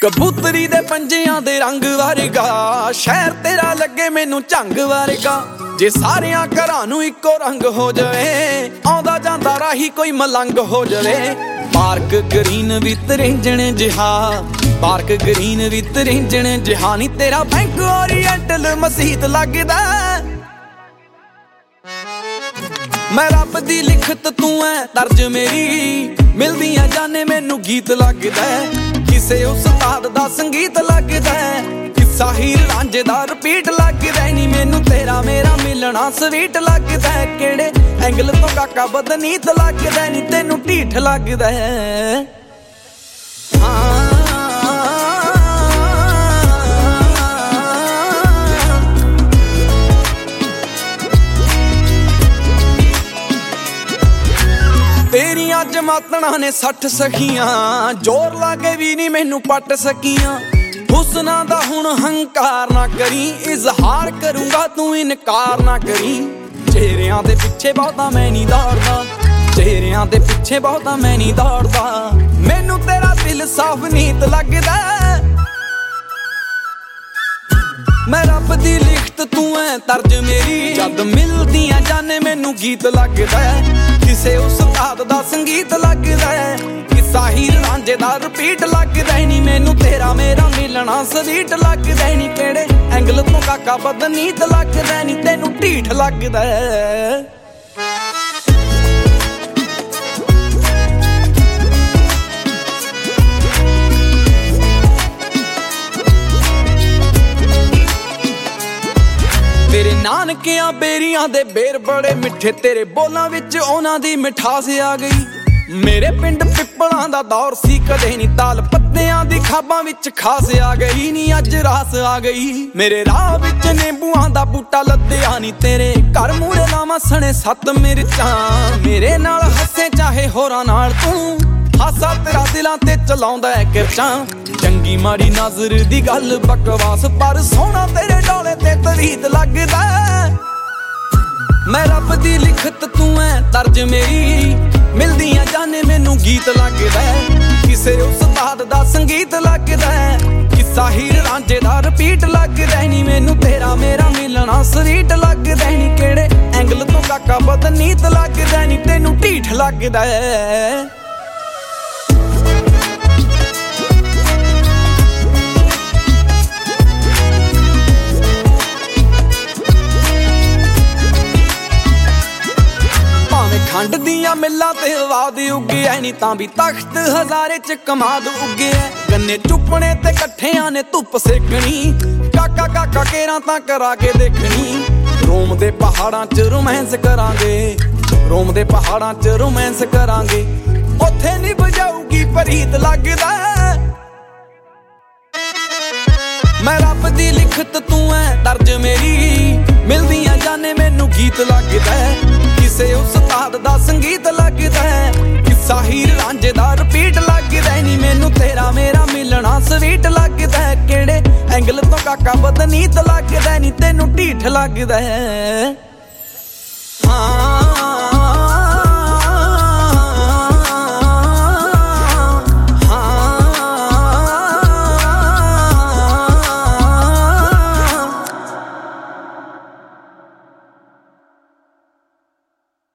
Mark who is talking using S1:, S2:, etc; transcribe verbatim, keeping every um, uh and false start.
S1: कबूतरी दे पंजियां दे रंग वर्गा शहर तेरा लगे मैनू झंग वर्गा। जे सारियां घरां नू इक्को रंग हो जाए आउंदा जांदा राही कोई मलंग हो जाए। पार्क ग्रीन विच रेंजण जिहा पार्क ग्रीन विच रेंजण जिहा नी तेरा बैंक ओरिएंटल मसीत लगदा। मैं रब दी लिखत तू है तर्ज मेरी मिलदियां जाने मैनू गीत लगदा। किसे उस्ताद दा संगीत लगदा किस्सा हीर रांझे दा रिपीट लगदा। नी मैनू तेरा मेरा मिलना स्वीट लगदा। केड़े एंगल तो काका बदनीत लगदा नी तेनू ढीठ लगदा। तेरियां जमातना ने सठ सखियां जोर लागे भी नी मैनू पट सकियां। हुस्ना दा हुण हंकार ना करी इजहार करूंगा तू इनकार ना करी। चेहरियां दे पिछे बहुता मैं नी दौड़दा चेहरियां दे पिछे बहुता मैं नी दौड़दा। मैनू तेरा दिल साफ नीत लगदा। मैं रब दी लिखत तू है तर्ज मेरी जद मिलदियां जाने मैनू गीत लगदा। किसे उस्ताद दा संगीत लगदा किस्सा हीर रांझे दा रिपीट लगदा। नी मैनू तेरा मेरा मिलना स्वीट लगदा। नी केड़े एंगल तो काका बदनीत लगदा नी तेनू ढीठ लगदा। तेरे नानकियां बेरियां दे बेर बड़े मिठे तेरे बोलां विच उन्हां दी मिठास आ गई। मेरे पिंड पिपलां दा दौर सी कदे नी ताल पत्तियां दी खाबां विच खास आ गई। नी अज रास आ गई मेरे राह विच नींबूआं दा बूटा लद्दिया नी तेरे घर मूरे लावां सने सत्त मिर्चां। मेरे नाल हसे चाहे होरां नाल तू हासा तेरा दिलां ते चलाउंदा है किरचां। चंगी माड़ी नजर दी गल बकवास पर सोहना तेरे डोले ते तरीत लगदा। मैं रब दी लिखत तू है तर्ज मेरी मिलदियां जाने मैनू गीत लगदा। किसे उस्ताद दा संगीत लगदा किस्सा हीर रांझे दा रिपीट लगदा। नी मैनू तेरा मेरा मिलना स्वीट लगदा। नी केड़े एंगल तो काका बदनीत लगदा नी तेनू ढीठ लगदा। खंड दियां मिल्लां ते वाद उगे नी तां भी तख्त हजारे च कमाद उगे। गन्ने चुपने ते कट्ठियां ने धुप सेकनी काका काका केरां तां करा के देखनी। रोम दे पहाड़ां च रोमांस करांगे रोम दे पहाड़ां च रोमांस करांगे। उत्थे नी बजाऊगी परीत लगदा। मैं रब दी लिखत तू है तर्ज मेरी मिलदियां जाने मैनू गीत लगदा। किसे उस्ताद दा संगीत लगदा किस्सा हीर रांझे दा रिपीट लगदा। नी मैनू तेरा मेरा मिलना स्वीट लगदा। केड़े एंगल तो काका बदनीत लगदा नी तेनू ढीठ लगदा। हाँ